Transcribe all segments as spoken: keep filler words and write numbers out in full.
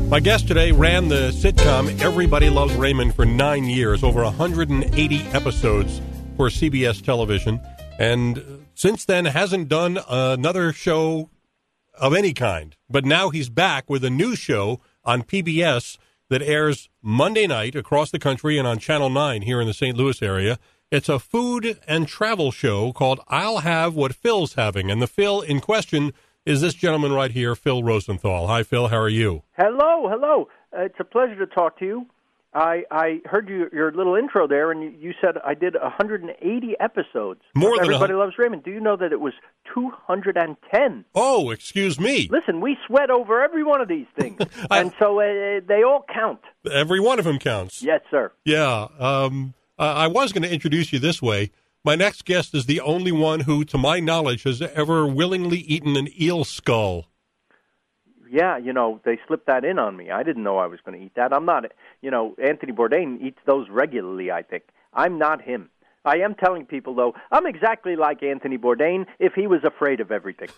My guest today ran the sitcom Everybody Loves Raymond for nine years, over one hundred eighty episodes for C B S television, and since then hasn't done another show of any kind. But now he's back with a new show on P B S that airs Monday night across the country and on Channel nine here in the Saint Louis area. It's a food and travel show called I'll Have What Phil's Having, and the Phil in question is this gentleman right here, Phil Rosenthal. Hi, Phil. How are you? Hello, hello. Uh, it's a pleasure to talk to you. I, I heard you, your little intro there, and you, you said I did one hundred eighty episodes. More than Everybody Loves Raymond. Do you know that it was two hundred ten? Oh, excuse me. Listen, we sweat over every one of these things, I, and so uh, they all count. Every one of them counts. Yes, sir. Yeah. Um, uh, I was going to introduce you this way. My next guest is the only one who, to my knowledge, has ever willingly eaten an eel skull. Yeah, you know, they slipped that in on me. I didn't know I was going to eat that. I'm not, you know, Anthony Bourdain eats those regularly, I think. I'm not him. I am telling people, though, I'm exactly like Anthony Bourdain if he was afraid of everything.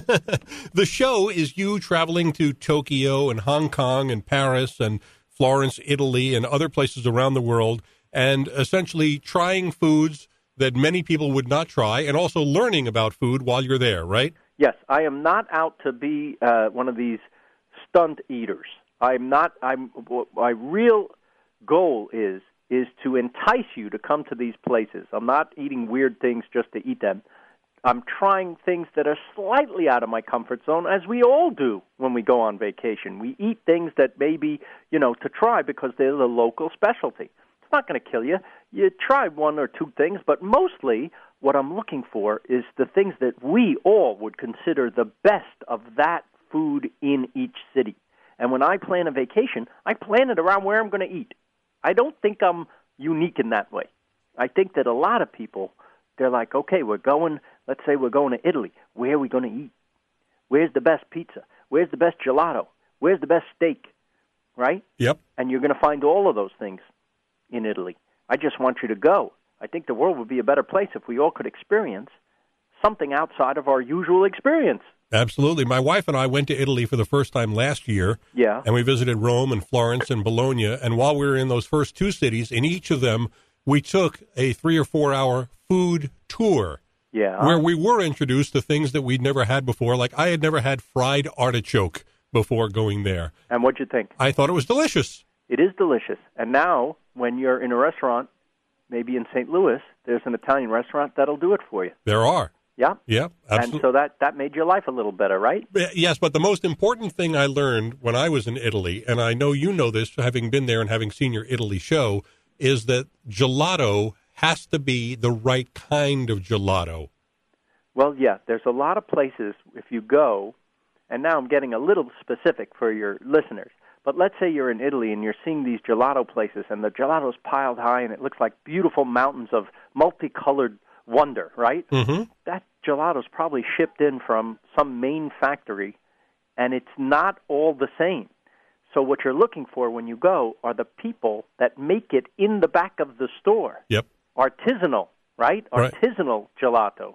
The show is you traveling to Tokyo and Hong Kong and Paris and Florence, Italy, and other places around the world, and essentially trying foods that many people would not try, and also learning about food while you're there, right? Yes, I am not out to be uh, one of these stunt eaters. I'm not. I'm. My real goal is is to entice you to come to these places. I'm not eating weird things just to eat them. I'm trying things that are slightly out of my comfort zone, as we all do when we go on vacation. We eat things that maybe, you know, to try because they're the local specialty. It's not going to kill you. You try one or two things, but mostly what I'm looking for is the things that we all would consider the best of that food in each city. And when I plan a vacation, I plan it around where I'm going to eat. I don't think I'm unique in that way. I think that a lot of people, they're like, okay, we're going, let's say we're going to Italy. Where are we going to eat? Where's the best pizza? Where's the best gelato? Where's the best steak? Right? Yep. And you're going to find all of those things in Italy. I just want you to go. I think the world would be a better place if we all could experience something outside of our usual experience. Absolutely. My wife and I went to Italy for the first time last year. Yeah. And we visited Rome and Florence and Bologna. And while we were in those first two cities, in each of them, we took a three or four hour food tour. Yeah. Where we were introduced to things that we'd never had before. Like I had never had fried artichoke before going there. And what'd you think? I thought it was delicious. It is delicious. And now, when you're in a restaurant, maybe in Saint Louis, there's an Italian restaurant that'll do it for you. There are. Yeah? Yeah, absolutely. And so that, that made your life a little better, right? Yes, but the most important thing I learned when I was in Italy, and I know you know this, having been there and having seen your Italy show, is that gelato has to be the right kind of gelato. Well, yeah, there's a lot of places if you go, and now I'm getting a little specific for your listeners, but let's say you're in Italy and you're seeing these gelato places, and the gelato's piled high, and it looks like beautiful mountains of multicolored wonder, right? Mm-hmm. That gelato's probably shipped in from some main factory, and it's not all the same. So what you're looking for when you go are the people that make it in the back of the store. Yep. Artisanal, right? Right. Artisanal gelato.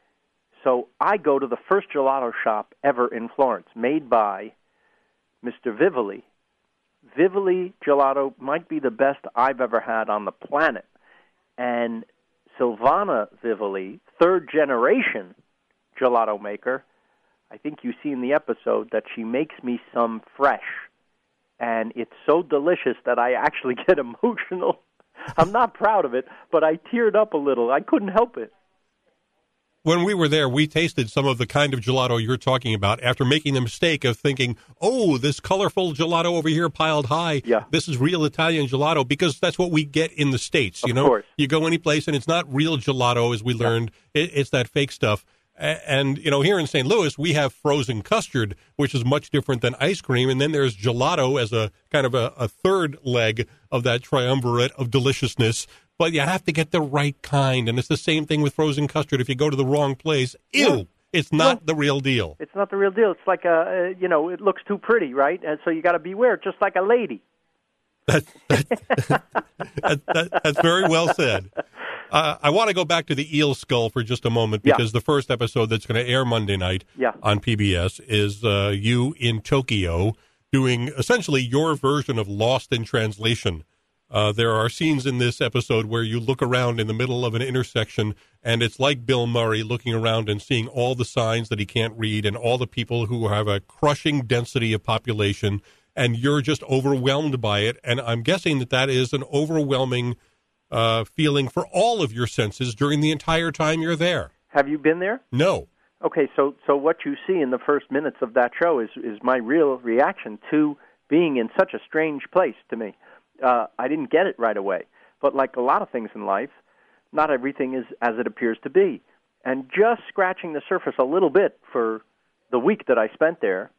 So I go to the first gelato shop ever in Florence, made by Mister Vivoli. Vivoli gelato might be the best I've ever had on the planet. And Silvana Vivoli, third generation gelato maker, I think you see in the episode that she makes me some fresh. And it's so delicious that I actually get emotional. I'm not proud of it, but I teared up a little. I couldn't help it. When we were there, we tasted some of the kind of gelato you're talking about after making the mistake of thinking, oh, this colorful gelato over here piled high, yeah. This is real Italian gelato, because that's what we get in the States. You of know, course. You go any place and it's not real gelato, as we learned. Yeah. It, it's that fake stuff. And, you know, here in Saint Louis, we have frozen custard, which is much different than ice cream. And then there's gelato as a kind of a, a third leg of that triumvirate of deliciousness. But you have to get the right kind. And it's the same thing with frozen custard. If you go to the wrong place, ew, yeah. It's not no, the real deal. It's not the real deal. It's like, a, you know, it looks too pretty, right? And so you got to beware, just like a lady. That, that, that, that, that's very well said. Uh, I want to go back to the eel skull for just a moment, because yeah. the first episode that's going to air Monday night yeah. on P B S is uh, you in Tokyo doing essentially your version of Lost in Translation. Uh, there are scenes in this episode where you look around in the middle of an intersection, and it's like Bill Murray looking around and seeing all the signs that he can't read and all the people who have a crushing density of population, and you're just overwhelmed by it. And I'm guessing that that is an overwhelming uh, feeling for all of your senses during the entire time you're there. Have you been there? No. Okay, so so what you see in the first minutes of that show is, is my real reaction to being in such a strange place to me. Uh, I didn't get it right away. But like a lot of things in life, not everything is as it appears to be. And just scratching the surface a little bit for the week that I spent there,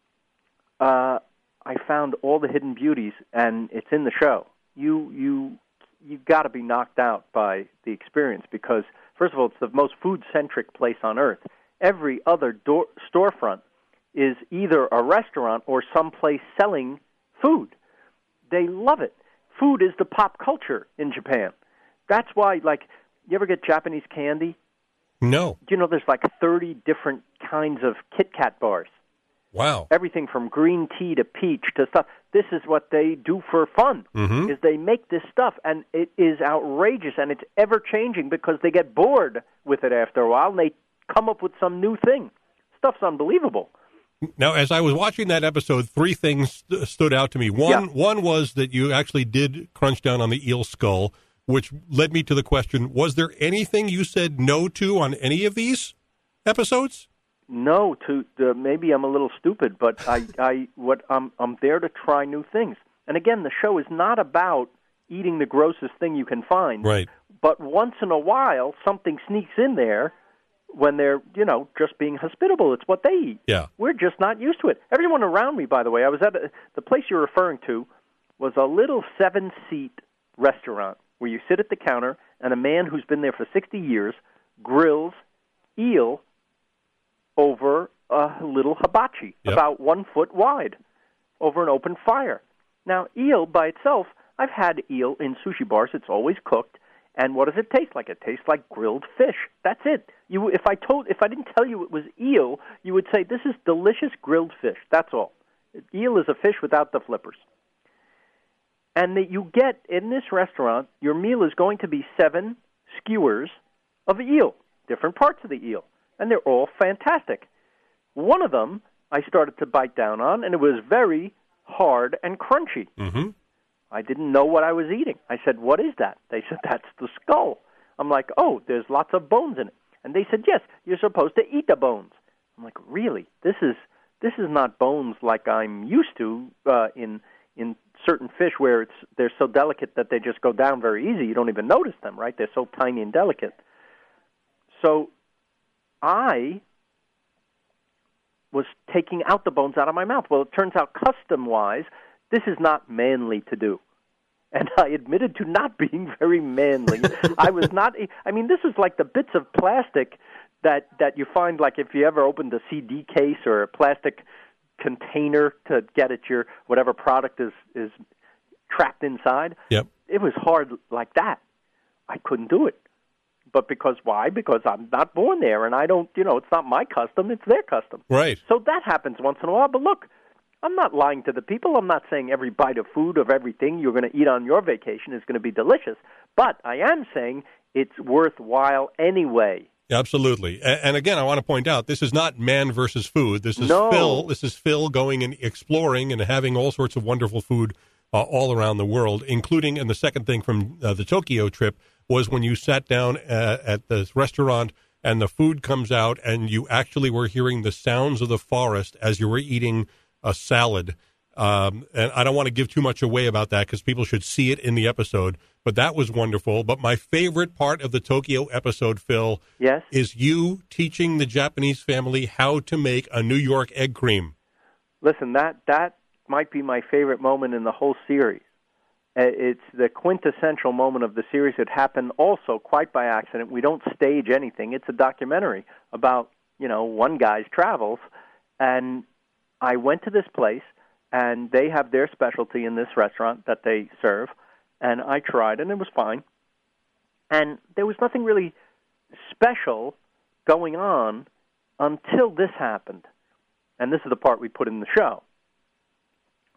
uh, I found all the hidden beauties, and it's in the show. You you you got to be knocked out by the experience because, first of all, it's the most food-centric place on earth. Every other door, storefront is either a restaurant or someplace selling food. They love it. Food is the pop culture in Japan. That's why, like, you ever get Japanese candy? No. You know, there's like thirty different kinds of Kit Kat bars. Wow. Everything from green tea to peach to stuff. This is what they do for fun, mm-hmm. is they make this stuff, and it is outrageous, and it's ever-changing because they get bored with it after a while, and they come up with some new thing. Stuff's unbelievable. Now, as I was watching that episode, three things st- stood out to me. One, yeah. one was that you actually did crunch down on the eel skull, which led me to the question, was there anything you said no to on any of these episodes? No, to uh, maybe I'm a little stupid, but I, I, what I'm, I'm there to try new things. And again, the show is not about eating the grossest thing you can find. Right. But once in a while, something sneaks in there when they're, you know, just being hospitable. It's what they eat. Yeah. We're just not used to it. Everyone around me, by the way, I was at a, the place you're referring to was a little seven-seat restaurant where you sit at the counter and a man who's been there for sixty years grills eel over a little hibachi, yep. about one foot wide, over an open fire. Now, eel by itself, I've had eel in sushi bars. It's always cooked. And what does it taste like? It tastes like grilled fish. That's it. You, if I told, if I didn't tell you it was eel, you would say this is delicious grilled fish. That's all. Eel is a fish without the flippers. And that you get in this restaurant, your meal is going to be seven skewers of eel, different parts of the eel, and they're all fantastic. One of them I started to bite down on, and it was very hard and crunchy. Mm-hmm. I didn't know what I was eating. I said, what is that? They said, that's the skull. I'm like, oh, there's lots of bones in it. And they said, yes, you're supposed to eat the bones. I'm like, really? This is this is not bones like I'm used to uh, in in certain fish where it's they're so delicate that they just go down very easy. You don't even notice them, right? They're so tiny and delicate. So I was taking out the bones out of my mouth. Well, it turns out custom-wise, this is not manly to do. And I admitted to not being very manly. I was not, I mean, this is like the bits of plastic that, that you find, like if you ever opened a C D case or a plastic container to get at your, whatever product is, is trapped inside. Yep. It was hard like that. I couldn't do it. But because, why? Because I'm not born there, and I don't, you know, it's not my custom, it's their custom. Right. So that happens once in a while, but look, I'm not lying to the people. I'm not saying every bite of food of everything you're going to eat on your vacation is going to be delicious. But I am saying it's worthwhile anyway. Absolutely. And again, I want to point out, this is not man versus food. This is no. Phil. This is Phil going and exploring and having all sorts of wonderful food uh, all around the world, including, and the second thing from uh, the Tokyo trip was when you sat down uh, at the restaurant and the food comes out and you actually were hearing the sounds of the forest as you were eating a salad. Um, and I don't want to give too much away about that because people should see it in the episode, but that was wonderful. But my favorite part of the Tokyo episode, Phil, yes? is you teaching the Japanese family how to make a New York egg cream. Listen, that, that might be my favorite moment in the whole series. It's the quintessential moment of the series. It happened also quite by accident. We don't stage anything. It's a documentary about, you know, one guy's travels. And I went to this place, and they have their specialty in this restaurant that they serve. And I tried, and it was fine. And there was nothing really special going on until this happened. And this is the part we put in the show.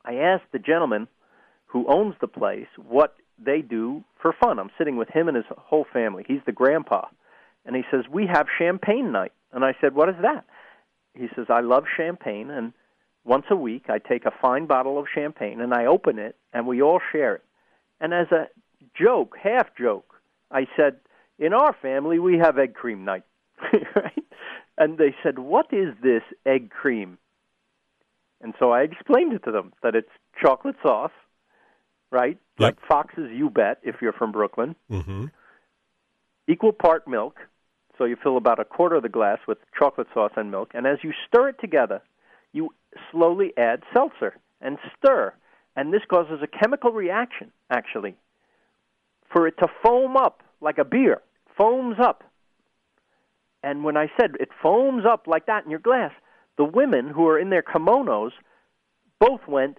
I asked the gentleman who owns the place what they do for fun. I'm sitting with him and his whole family. He's the grandpa. And he says, we have champagne night. And I said, what is that? He says, I love champagne, and once a week I take a fine bottle of champagne and I open it and we all share it. And as a joke, half joke, I said, in our family we have egg cream night. Right? And they said, what is this egg cream? And so I explained it to them, that it's chocolate sauce, right? Yep. Like Fox's You Bet, if you're from Brooklyn. Mm-hmm. Equal part milk, so you fill about a quarter of the glass with chocolate sauce and milk. And as you stir it together, you slowly add seltzer and stir. And this causes a chemical reaction, actually, for it to foam up like a beer. Foams up. And when I said it foams up like that in your glass, the women who are in their kimonos both went,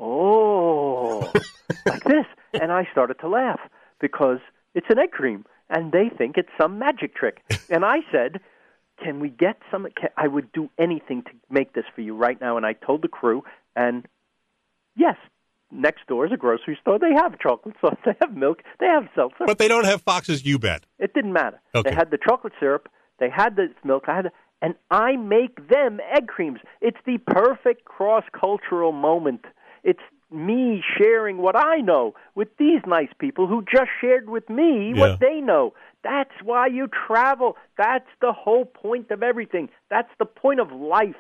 oh, like this. And I started to laugh because it's an egg cream, and they think it's some magic trick. And I said, can we get some? Can, I would do anything to make this for you right now. And I told the crew, and yes, next door is a grocery store. They have chocolate sauce. They have milk. They have seltzer. But they don't have Fox's You Bet. It didn't matter. Okay. They had the chocolate syrup. They had the milk. I had the, and I make them egg creams. It's the perfect cross-cultural moment. It's me sharing what I know with these nice people who just shared with me Yeah. what they know. That's why you travel. That's the whole point of everything. That's the point of life.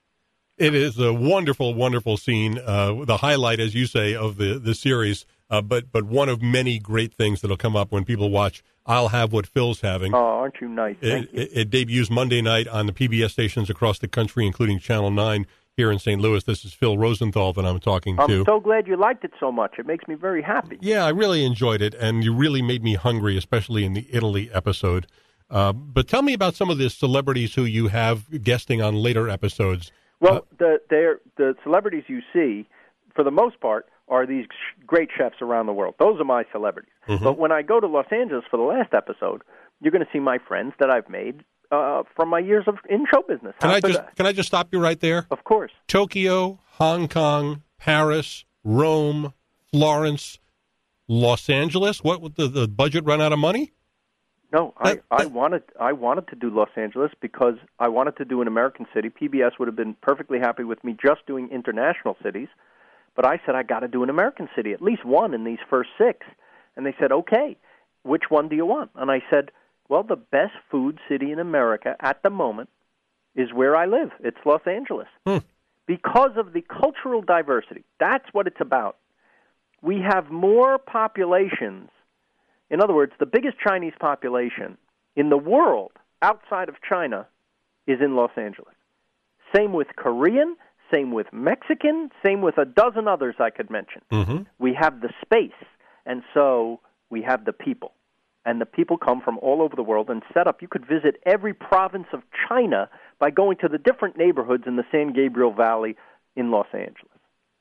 It is a wonderful, wonderful scene, uh, the highlight, as you say, of the, the series, uh, but but one of many great things that will come up when people watch I'll Have What Phil's Having. Oh, aren't you nice? Thank It, you. it, it debuts Monday night on the P B S stations across the country, including Channel nine here in Saint Louis. This is Phil Rosenthal that I'm talking I'm to. so glad you liked it so much. It makes me very happy. Yeah, I really enjoyed it, and you really made me hungry, especially in the Italy episode. Uh, but tell me about some of the celebrities who you have guesting on later episodes. Well, Uh, the they're, the celebrities you see, for the most part, are these sh- great chefs around the world. Those are my celebrities. Mm-hmm. But when I go to Los Angeles for the last episode, you're going to see my friends that I've made uh, from my years of in show business. Can How I could just can I just stop you right there? Of course. Tokyo, Hong Kong, Paris, Rome, Florence, Los Angeles. What would the, the budget run out of money? No, I, That- I that- wanted I wanted to do Los Angeles because I wanted to do an American city. P B S would have been perfectly happy with me just doing international cities, but I said I got to do an American city, at least one in these first six. And they said, okay, which one do you want? And I said, well, the best food city in America at the moment is where I live. It's Los Angeles. Hmm. Because of the cultural diversity. That's what it's about. We have more populations. In other words, the biggest Chinese population in the world outside of China is in Los Angeles. Same with Korean, same with Mexican, same with a dozen others I could mention. Mm-hmm. We have the space, and so we have the people. And the people come from all over the world and set up. You could visit every province of China by going to the different neighborhoods in the San Gabriel Valley in Los Angeles.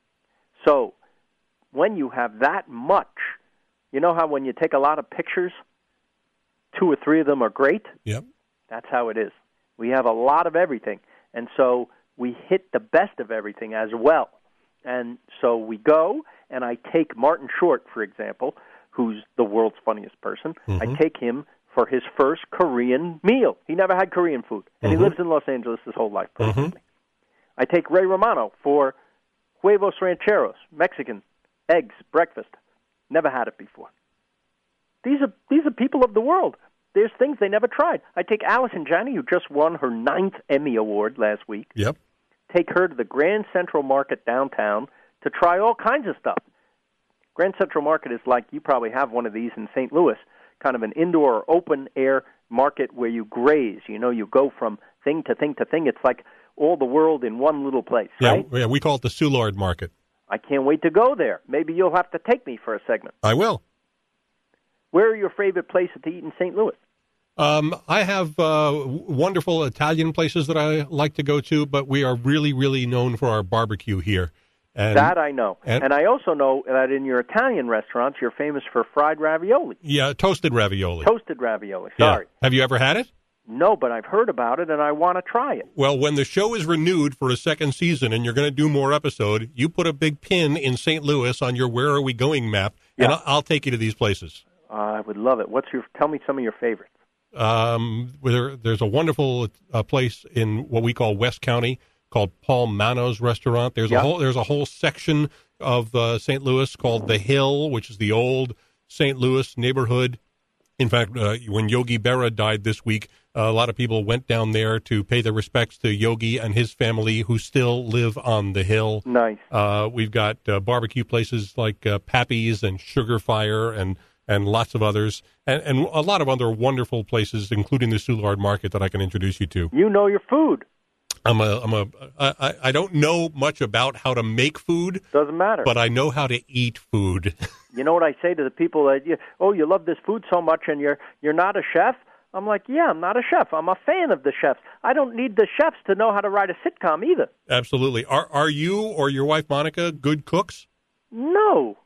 So when you have that much, you know how when you take a lot of pictures, two or three of them are great? Yep. That's how it is. We have a lot of everything. And so we hit the best of everything as well. And so we go, and I take Martin Short, for example, who's the world's funniest person. Mm-hmm. I take him for his first Korean meal. He never had Korean food, and Mm-hmm. he lives in Los Angeles his whole life, personally. Mm-hmm. I take Ray Romano for huevos rancheros, Mexican, eggs, breakfast. Never had it before. These are these are people of the world. There's things they never tried. I take Allison Janney, who just won her ninth Emmy Award last week. Yep. Take her to the Grand Central Market downtown to try all kinds of stuff. Grand Central Market is like, you probably have one of these in Saint Louis, kind of an indoor or open-air market where you graze. You know, you go from thing to thing to thing. It's like all the world in one little place, Yeah, right? yeah, we call it the Soulard Market. I can't wait to go there. Maybe you'll have to take me for a segment. I will. Where are your favorite places to eat in Saint Louis? Um, I have uh, wonderful Italian places that I like to go to, but we are really, really known for our barbecue here. And, That I know. and- And, I also know that in your Italian restaurants, you're famous for fried ravioli, yeah, toasted ravioli. toasted ravioli. Yeah. Sorry. Have you ever had it? No, but I've heard about it, and I want to try it. Well, when the show is renewed for a second season and you're going to do more episode, you put a big pin in Saint Louis on your Where Are We Going map, yeah. and I'll, I'll take you to these places. Uh, I would love it. What's your? Tell me some of your favorites. Um, there, there's a wonderful uh, place in what we call West County called Paul Mano's Restaurant. There's yeah. a whole there's a whole section of uh, Saint Louis called The Hill, which is the old Saint Louis neighborhood. In fact, uh, when Yogi Berra died this week, uh, a lot of people went down there to pay their respects to Yogi and his family, who still live on the hill. Nice. Uh, we've got uh, barbecue places like uh, Pappy's and Sugar Fire and, and lots of others, and, and a lot of other wonderful places, including the Soulard Market, that I can introduce you to. You know your food. I'm a, I'm a, I, I don't know much about how to make food. Doesn't matter. But I know how to eat food. You know what I say to the people that, you, oh, you love this food so much and you're you're not a chef? I'm like, yeah, I'm not a chef. I'm a fan of the chefs. I don't need the chefs to know how to write a sitcom either. Absolutely. Are are you or your wife Monica good cooks? No.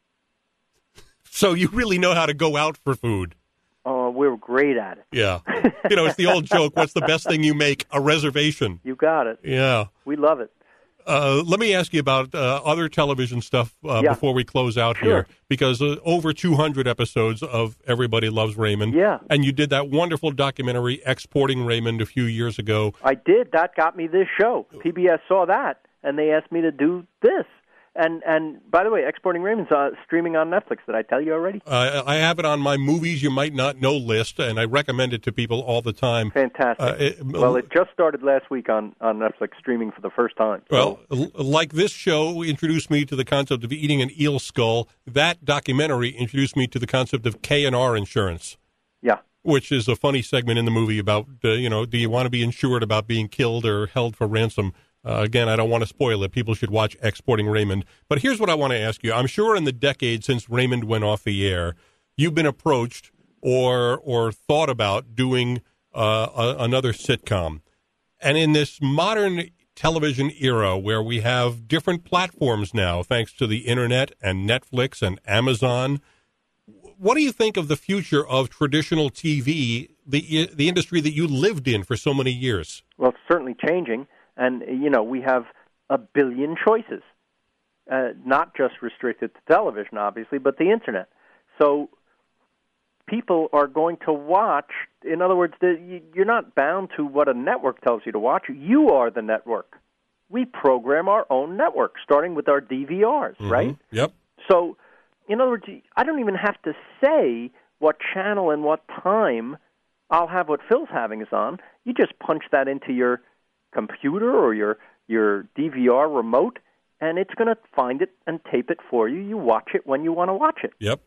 So you really know how to go out for food. Oh, we're great at it. Yeah. You know, it's the old joke, what's the best thing you make? A reservation. You got it. Yeah. We love it. Uh, let me ask you about uh, other television stuff uh, yeah. before we close out sure. here, because uh, over two hundred episodes of Everybody Loves Raymond. Yeah. And you did that wonderful documentary, Exporting Raymond, a few years ago. I did. That got me this show. P B S saw that, and they asked me to do this. And and by the way, Exporting Raymond's uh, streaming on Netflix. Did I tell you already? Uh, I have it on my movies you might not know list, and I recommend it to people all the time. Fantastic. Uh, it, well, it just started last week on, on Netflix, streaming for the first time. So. Well, like this show introduced me to the concept of eating an eel skull, that documentary introduced me to the concept of K and R insurance. Yeah. Which is a funny segment in the movie about, uh, you know, do you want to be insured about being killed or held for ransom? Uh, again, I don't want to spoil it. People should watch Exporting Raymond. But here's what I want to ask you. I'm sure in the decade since Raymond went off the air, you've been approached or or thought about doing uh, a, another sitcom. And in this modern television era where we have different platforms now, thanks to the Internet and Netflix and Amazon, what do you think of the future of traditional T V, the the industry that you lived in for so many years? Well, it's certainly changing. And, you know, we have a billion choices, uh, not just restricted to television, obviously, but the Internet. So people are going to watch. In other words, the, you're not bound to what a network tells you to watch. You are the network. We program our own network, starting with our D V Rs, mm-hmm. right? Yep. So, in other words, I don't even have to say what channel and what time I'll have what Phil's having is on. You just punch that into your computer or your your D V R remote, and it's going to find it and tape it for you. You watch it when you want to watch it. Yep.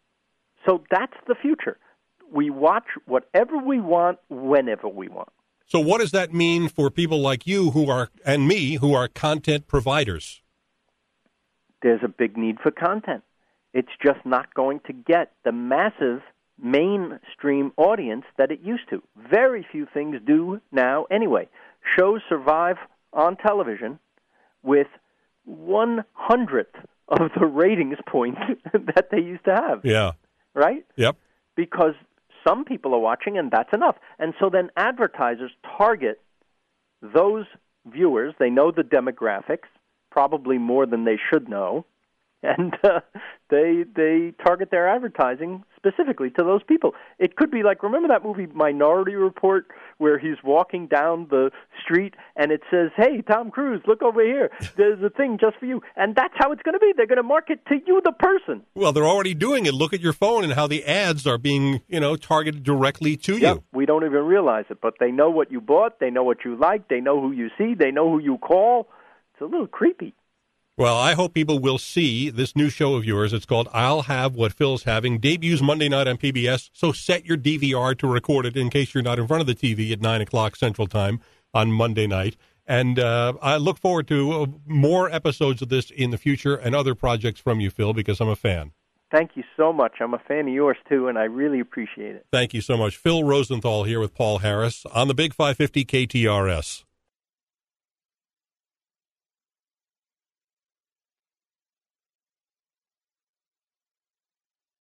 So that's the future. We watch whatever we want, whenever we want. So what does that mean for people like you who are, and me, who are content providers? There's a big need for content. It's just not going to get the massive mainstream audience that it used to. Very few things do now anyway. Shows survive on television with one hundredth of the ratings points that they used to have. Yeah. Right? Yep. Because some people are watching, and that's enough. And so then advertisers target those viewers. They know the demographics, probably more than they should know, and uh, they they target their advertising specifically to those people. It could be like, remember that movie Minority Report, where he's walking down the street and it says, hey, Tom Cruise, look over here. There's a thing just for you. And that's how it's going to be. They're going to market to you, the person. Well, they're already doing it. Look at your phone and how the ads are being, you know, targeted directly to yep, you. We don't even realize it, but they know what you bought. They know what you like. They know who you see. They know who you call. It's a little creepy. Well, I hope people will see this new show of yours. It's called I'll Have What Phil's Having. Debuts Monday night on P B S, so set your D V R to record it in case you're not in front of the T V at nine o'clock Central Time on Monday night. And uh, I look forward to uh, more episodes of this in the future and other projects from you, Phil, because I'm a fan. Thank you so much. I'm a fan of yours, too, and I really appreciate it. Thank you so much. Phil Rosenthal here with Paul Harris on the Big five fifty K T R S.